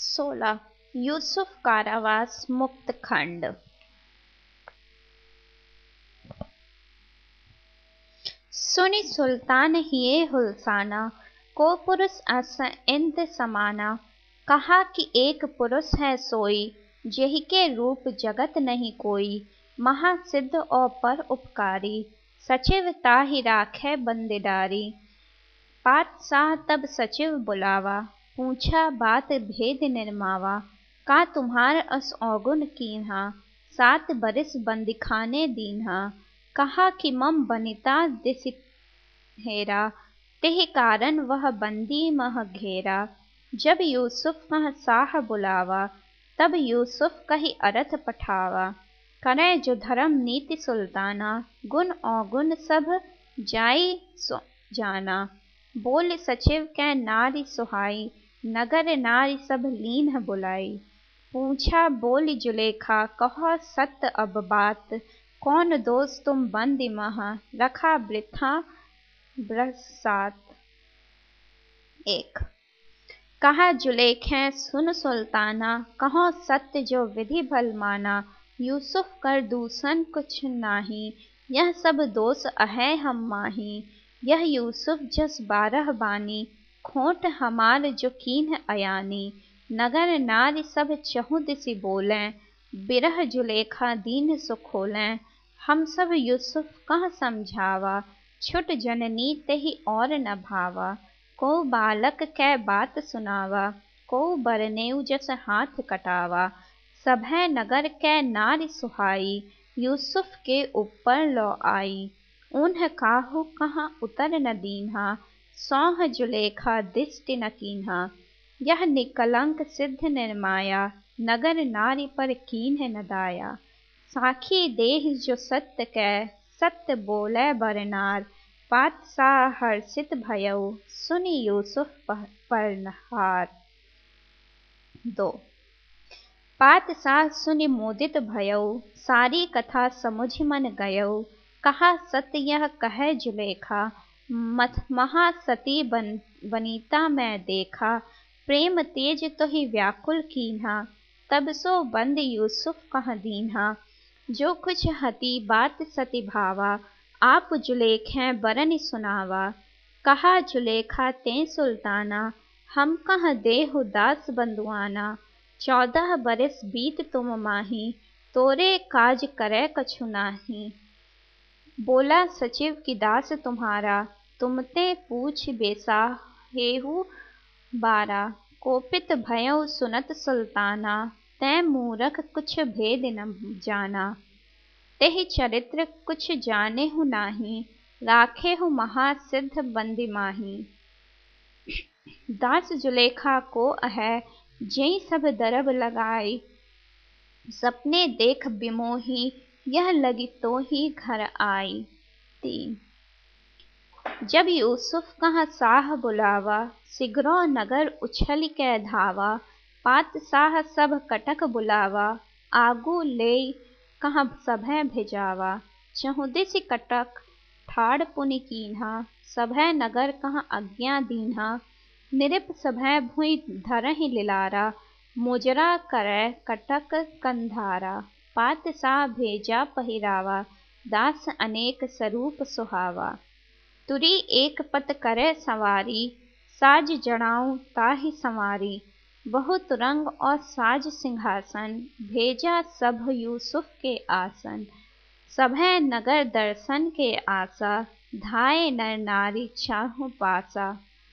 16 यूसुफ कारावास मुक्त खंड। सुनी सुल्तान हिये हुलसाना, को पुरुष अस इंद समाना। कहा कि एक पुरुष है सोई, जेहि के रूप जगत नहीं कोई। महासिद्ध और पर उपकारी, सचिव ताहि राखै बंदेदारी। पातशाह तब सचिव बुलावा, पूछा बात भेद निर्मावा। का तुम्हार अस औगुन कीन्हा, 7 बरिस बंदीखाने दीन्हा। कहा कि मम बनिता दिसि हेरा, तेहि कारण वह बंदी मह घेरा। जब यूसुफ कह साह बुलावा, तब यूसुफ कही अरथ पठावा। करे जो धर्म नीति सुल्ताना, गुण अवगुण सब जाई जाना। बोल सचिव कै नारी सुहाई, नगर नारी सब लीन बुलाई। पूछा बोली जुलेखा, कहो सत्य अब बात। कौन दोष तुम बंदी मह, रखा वृथा बरसात। 1 कहा जुलेखें सुन सुल्ताना, कहो सत्य जो विधि भल माना। यूसुफ कर दूषण कुछ नाही, यह सब दोष अहै हम माही। यह यूसुफ जस 12 बानी, खोट हमार जो कीन्ह अयानी। नगर नारी सब चहुँ दिसि बोलें, बिरह जुलेखा दीन सुखोलें। हम सब यूसुफ कह समझावा, छुट जननी तेहि और न भावा। को बालक कै बात सुनावा, को बरनेउ जस हाथ कटावा। सभै नगर कै नारी सुहाई, यूसुफ के ऊपर लौ आई। उन्ह काहू कहाँ उतर न दीन्हा, सौह जुलेखा दिष्टि न कीन्हा। यह निकलंक सिद्ध निर्माया, नगर नारी पर कीन्ह न दाया। साखी देह जो सत्य कै, सत्य बोलै बरनार। पातशाह हर्षित भयउ, सुनि यूसुफ परनहार। 2 पातशाह सुनि मोदित भयउ, सारी कथा समुझि मन गयउ। कहा सत्य यह कहै जुलेखा, महासती वनिता मैं देखा। प्रेम तेज तोहि व्याकुल कीन्हा, तब सो बंद यूसुफ कह दीन्हा। जो कुछ हती बात सती भावा, आप जुलेखें बरनि सुनावा। कहा जुलेखा तें सुल्ताना, हम कह देहु दास बंधुआना। 14 बरिस बीत तुम माही, तोरे काज करे कछु नाही। बोला सचिव कि दास तुम्हारा, तुमते पूछ बेसाहेहु बारा। कोपित भयउ सुनत सुल्ताना, तैं मूरख कुछ भेद न जाना। तेहि चरित्र कुछ जानेहु नाही, राखेहु महासिद्ध बंदी माही। दास जुलेखा को अहै, जेई सब दरब लगाई। सपने देख बिमोही, यह लगी तोहि घर आई। 3 जब यूसुफ कह साह बुलावा, सिगरो नगर उछल कै धावा। पातशाह सब कटक बुलावा, आगू लेई कह सभै भेजावा। चहुदिसि कटक ठाड़ पुनि कीन्हा, सभै नगर कह आज्ञा दीन्हा। निरप सभै भुइ धरहिं लिलारा, मुजरा करै कटक कंधारा। पातशाह भेजा पहिरावा, दास अनेक सरूप सुहावा। तुरी एक पत करे सवारी, साज जड़ाऊं ताहि संवारी। बहुत रंग और साज सिंहासन, भेजा सब यूसुफ के आसन। सभै नगर दर्शन के आसा, धाये नर नारी चाहु पासा।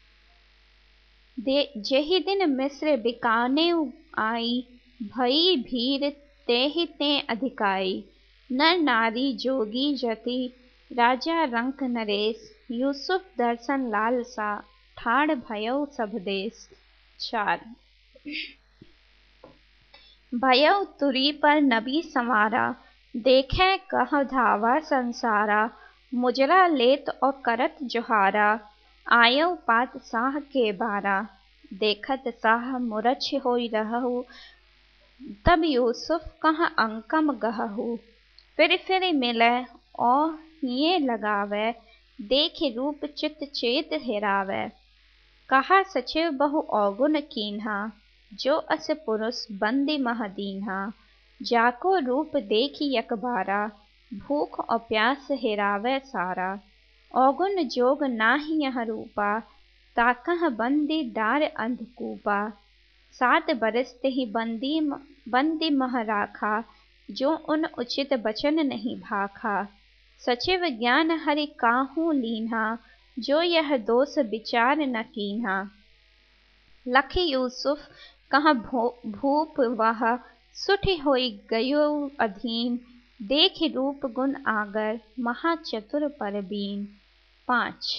जेहि दिन मिस्र बिकानेउ आई, भई भीर तेहि तें अधिकाई। नर नारी जोगी जति, राजा रंक नरेश। यूसुफ दर्शन लालसा, ठाड़ भयउ सब देश। 4 भयउ तुरी पर नबी संवारा, देखे कह धावा संसारा। मुजरा लेत और करत जोहारा, आयउ पातशाह के बारा। देखत साह मूरछ होई रहउ, तब यूसुफ कह अंकम गहहु। फिर मिलै और हिये लगावै, देखि रूप चित चेत हेरावै। कहा सचिव बहु अवगुण कीन्हा, जो अस पुरुष बंदी मह दीन्हा। जाको रूप देखी यकबारा, भूख और प्यास हेरावे सारा। औगुन जोग नाही यह रूपा, ताकह बंदी डार अंधकूपा। 7 बरस ते ही बंदी मह राखा, जो उन उचित बचन नहीं भाखा। सचिव ज्ञान हरि काहू लीन्हा, जो यह दोष विचार न कीन्हा। लखी यूसुफ कहाँ भूप वह, सुठि होई गयो अधीन। देखि रूप गुण आगर, महा चतुर परबीन। 5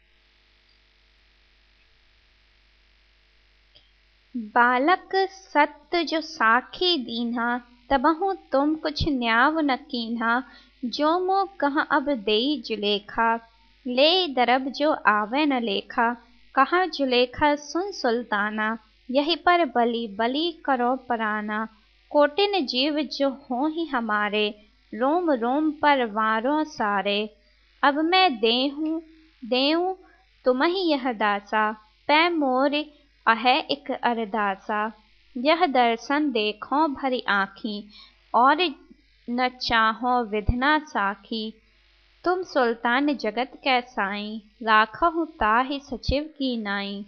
बालक सत्य जो साखी दीन्हा, तबहु तुम कुछ न्याव न कीन्हा। जो मो कह अब देई जुलेखा, ले दरब जो आवे न लेखा। कहा जुलेखा सुन सुल्ताना, यही पर बलि बलि करो पराना। कोटिन जीव जो हों ही हमारे, रोम रोम पर वारों सारे। अब मैं देऊँ तुम्हि यह दासा, पै मोर अहै इक अरदासा। यह दर्शन देखो भरी आँखी, और न चाहो विधना साखी। तुम सुल्तान जगत कै साईं, राखहु ताहि सचिव की नाई।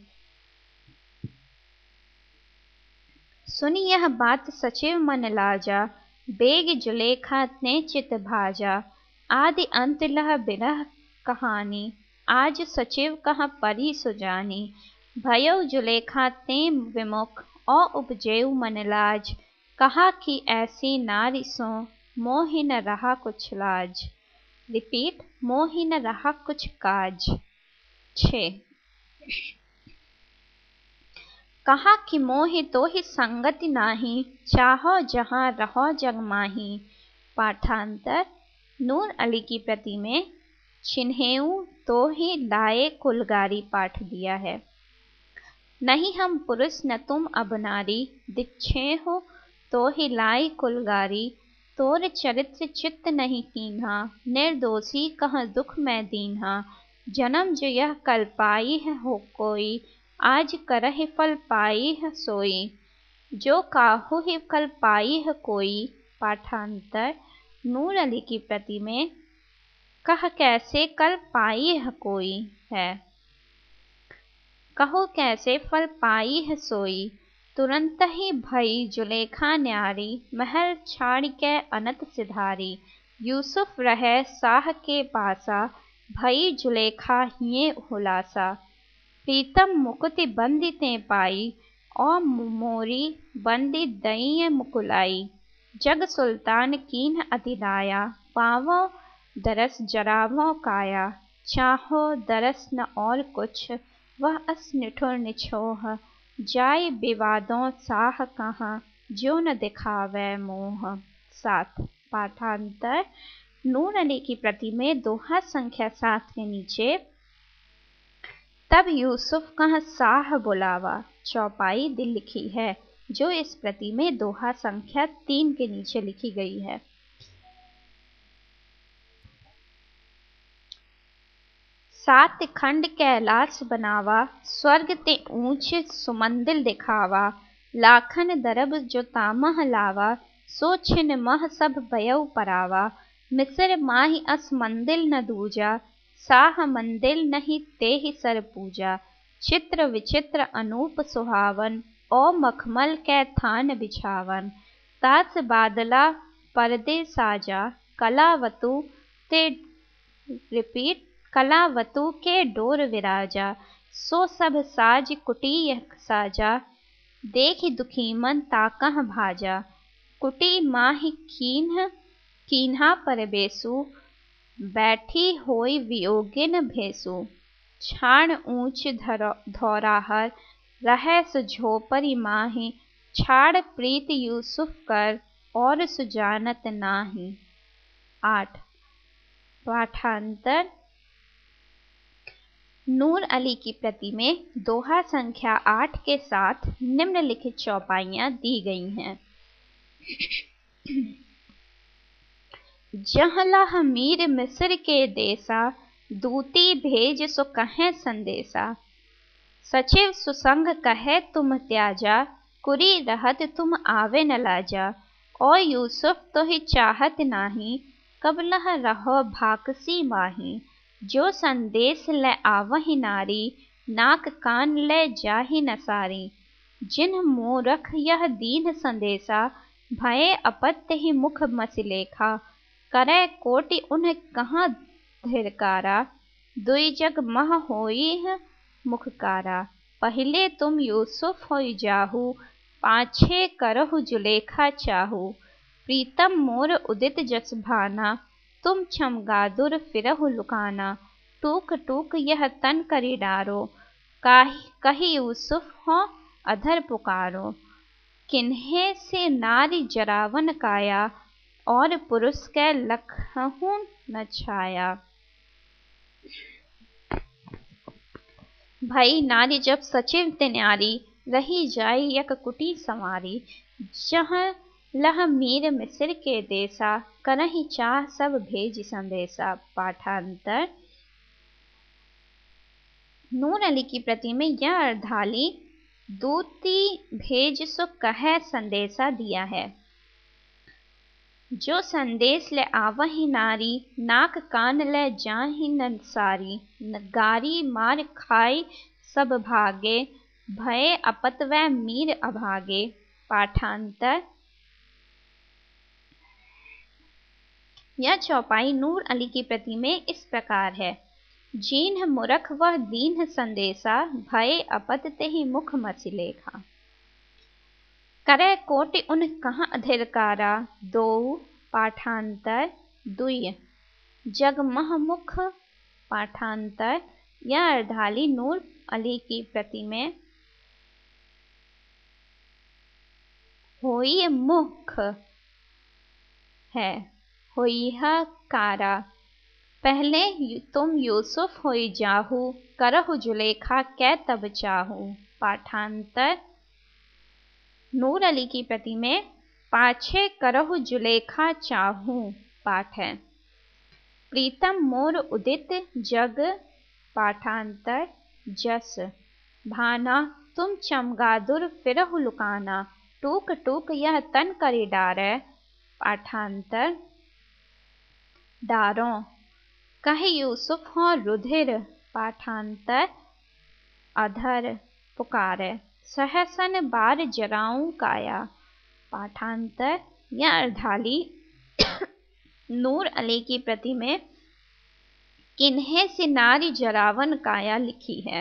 सुनी यह बात सचिव मन लाजा, बेग जुलेखा ने चित भाजा। आदि अंत लह बिरह कहानी, आज सचिव कह परी सुजानी। भयो जुलेखा ते विमुख, और उपजेऊ मन लाज। कहा कि ऐसी नारी सो, मोहि न रहा कुछ लाज। रिपीट, मोहि न रहा कुछ काज। 6 कहा कि मोहि तो ही संगति नाही, चाहो जहाँ रहो जग माही। पाठांतर नूर अली की प्रति में चिन्हेऊ तो ही लाए कुलगारी पाठ दिया है। नहीं हम पुरुष न तुम अब नारी, दिच्छे हो तो ही लाई कुलगारी। तोर चरित्र चित्त नहीं कीन्हा, निर्दोषी कह दुख मैं दीन्हा। जन्म जो यह कल पाई है हो कोई, आज करहि फल पाई है सोई। जो काहू ही कल पाई है कोई। पाठांतर नूर अली की प्रति में कह कैसे कल पाई है कोई है, कहो कैसे फल पाई है सोई। तुरंत ही भई जुलेखा न्यारी, महल छाड़ के अनत सिधारी। यूसुफ रहे साह के पासा, भई जुलेखा हिये हुलासा। प्रीतम मुकुति बंदी ते पाई, और मोरी बंदी दई मुकुलाई। जग सुल्तान कीन्ह अति दाया, पावो दरस जरावो काया। चाहो दरस न और कुछ, वह अस निठुर निछोह। जाय विवादों साह कहाँ, जो न दिखावे मोह। 7 पाठांतर नूर अली की प्रति में दोहा संख्या 7 के नीचे तब यूसुफ कहाँ साह बुलावा, चौपाई दिल लिखी है, जो इस प्रति में दोहा संख्या 3 के नीचे लिखी गई है। 7 खंड कैलाश बनावा, स्वर्ग ते ऊंच सुमंदिल दिखावा। लाखन दरब जो तामह लावा, सो छिन मह सब बयऊ परावा। मिस्र माहि अस मंदिल न दूजा, साह मंदिल नहीं ते ही सर पूजा। चित्र विचित्र अनूप सुहावन, ओ मखमल कै थान बिछावन। तास बादला परदे साजा, कलावतु ते रिपीट कलावतु के डोर विराजा। सो सब साज कुटी यह साजा, देखि दुखीमन ताकह भाजा। कुटी माहि कीन्हा पर बेसु, बैठी होई वियोगिन भेसु। छाण ऊंच धौराहर, रहे सुझोपरी माही। छाड़ प्रीत यूसुफ कर, और सुजानत नाही। 8 पाठांतर नूर अली की प्रति में दोहा संख्या 8 के साथ निम्नलिखित चौपाइयाँ दी गई हैं। जहला मीर मिस्र के देसा, दूती भेज सो कहें संदेसा। सचिव सुसंग कहे तुम त्याजा, कुरी रहत तुम आवे न लाजा। और यूसुफ तो ही चाहत नाही, कबलह रहो भाकसी माही। जो संदेश ले आवहि नारी, नाक कान ले जाहि न सारी। जिन्ह मूरख यह दीन संदेशा, भये अपत्य ही मुख मसिलेखा। करे कोटि उन्ह कहाँ धिरकारा, दुई जग मह होइह मुखकारा। पहिले तुम यूसुफ होई जाहु, पाछे करहु जुलेखा चाहु। प्रीतम मोर उदित जस भाना, तुम चमगादुर फिरहु लुकाना। टूक टूक यह तन करि डारो, कहि यूसुफ हो अधर पुकारो। किन्हे से नारी जरावन काया, और पुरुष कै लखहु न छाया। भई नारी जब सचिव ते न्यारी, रही जाई यक कुटी संवारी। जहाँ लह मीर मिसिर के देसा, करहि चाह सब भेज संदेशा। पाठांतर। नूर अली की प्रति में यह अर्धाली दूती भेज सो कह संदेशा दिया है। जो संदेश ले आवहि नारी, नाक कान ले जाहि न सारी। गारी मार खाई सब भागे, भये अपतवै मीर अभागे। पाठांतर। यह चौपाई नूर अली की प्रति में इस प्रकार है। जीन्ह मूरख वह दीन्ह संदेशा, भये अपत तेहि मुख मसिलेखा। करे कोटि उन कहाँ धिरकारा, दो। पाठांतर। दुय जग मह मुख। पाठांतर। यह अर्धाली नूर अली की प्रति में होई मुख है, होइह कारा। पहले तुम यूसुफ होई जाहु, करहु जुलेखा कै तब चाहू। पाठांतर। नूर अली की प्रति में पाछे करहु जुलेखा चाहू पाठ है। प्रीतम मोर उदित जग। पाठांतर। जस भाना, तुम चमगादुर फिरहु लुकाना। टूक टूक यह तन करि डारै। पाठांतर। डारों, कहि यूसुफ हो रुधिर। पाठांतर। अधर पुकारे, सहसन बार जराऊं काया। पाठांतर। यह अर्धाली नूर अली की प्रति में किन्हे से नारी जरावन काया लिखी है।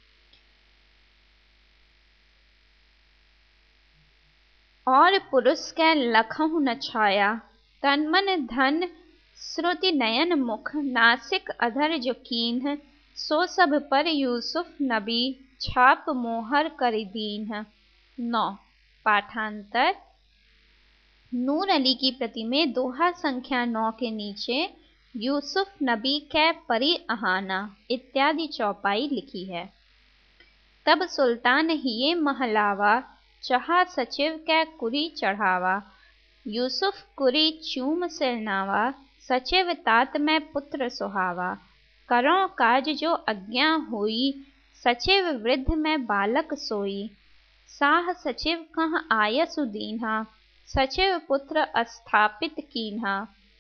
और पुरुष कै लखहु न छाया। तन मन धन श्रुति नयन मुख, नासिक अधर जो कीन्ह। सो सब पर यूसुफ नबी, छाप मोहर करि दीन्ह। 9। पाठांतर। नूर अली की प्रति में दोहा संख्या 9 के नीचे यूसुफ नबी कै परि अहाना इत्यादि चौपाई लिखी है। तब सुल्तान हिये महलावा, चहा सचिव कै कुरी चढ़ावा। यूसुफ कुरी चूम सिरनावा, सचिव तात में पुत्र सुहावा। करों काज जो आज्ञा होई, सचिव वृद्ध में बालक सोई। साह सचिव कह आयसु दीन्हा, सचिव पुत्र स्थापित कीन्हा।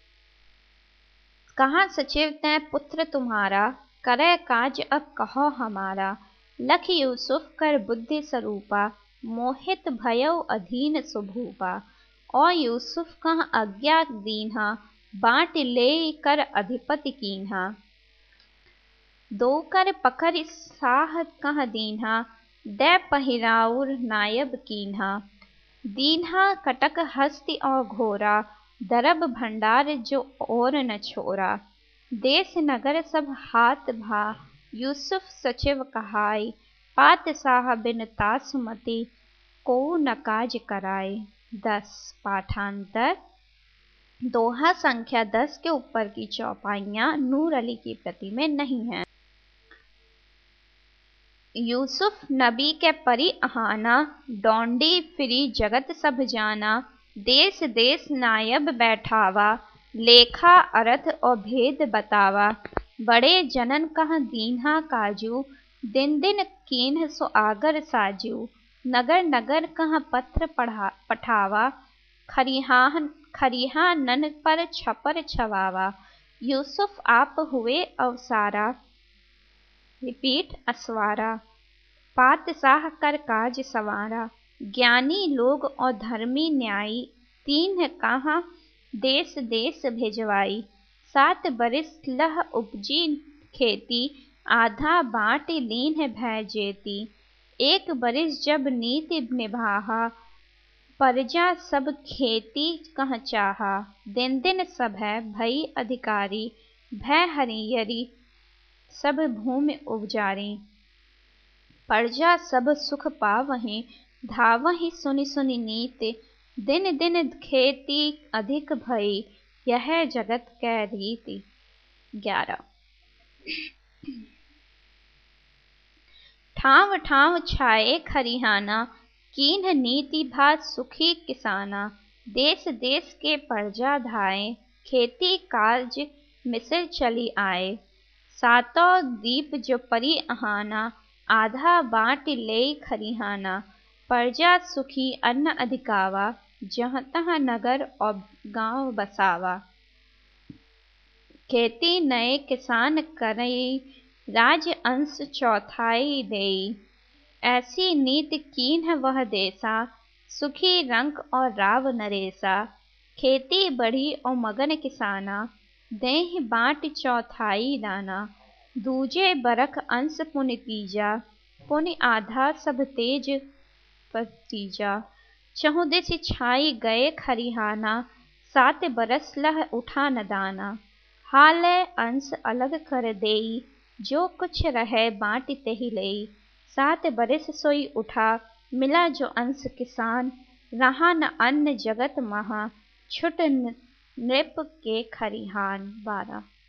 कहाँ सचिव तै पुत्र तुम्हारा, करे काज अब कहो हमारा। लख यूसुफ कर बुद्धि स्वरूपा, मोहित भयउ अधीन सुभूपा। और यूसुफ कह आज्ञा दीन्हा, बाट ले कर अधिपति कीन्हा। दो कर पकड़ साह कह दीन्हा, दै पहिराउर नायब कीन्हा। दीन्हा कटक हस्ति और घोरा, दरब भंडार जो और न छोरा। देश नगर सब हाथ भा, यूसुफ सचिव कहाई। पात साह बिन तासुमति, को न काज कराए। 10। पाठांतर। दोहा संख्या 10 के ऊपर की चौपाइयाँ नूर अली की प्रति में नहीं हैं। यूसुफ नबी के परि अहाना, डोंडी फिरी जगत सब जाना। देश देश नायब बैठावा, लेखा अर्थ और भेद बतावा। बड़े जनन कह दीन्हा काजू, दिन दिन कीन्ह सो आगर साजू। नगर नगर कहाँ पत्र पठावा, खरिहानन पर छपर छवावा। यूसुफ आप हुए अवसारा, रिपीट असवारा। पातशाह कर काज सवारा, ज्ञानी लोग और धर्मी न्यायी, तीन कहाँ देश देश भेजवाई। 7 बरिस लह उपजी खेती, आधा बाँट लीन भय जेती। 1 बरिस जब नीति निभाहा, प्रजा सब खेती कह चाहा। दिन दिन सब है भई अधिकारी, भय हरियरी सब भूमि उपजारी। प्रजा सब सुख पावहीं, धावहीं सुनि सुनि नीति। दिन दिन खेती अधिक भई, यह जगत कै रीति। 11 ठाव ठाव छाए खरिहाना, कीन्ह नीति भात सुखी किसाना। देश देश के प्रजा धाए, खेती काज मिसिर चली आए। 7 दीप जो परी अहाना, आधा बाँट लेई खरिहाना। प्रजा सुखी अन्न अधिकावा, जहाँ तहाँ नगर और गाँव बसावा। खेती नए किसान करई, राज अंश चौथाई देई। ऐसी नीति कीन्ह वह देसा, सुखी रंक और राव नरेसा। खेती बढ़ी और मगन किसाना, देहि बाँट चौथाई दाना। दूजे बरख अंश पुनि तीजा, पुनि आधा सब तेज पतीजा। चहुँ दिस छाई गए खरिहाना, 7 बरस लह उठा न दाना। हालै अंश अलग कर देई, जो कुछ रहे बाँट तेहि लेई। 7 बरिस सोई उठा, मिला जो अंश किसान। रहा न अन्न जगत महा, छुट नृप के खरिहान। 12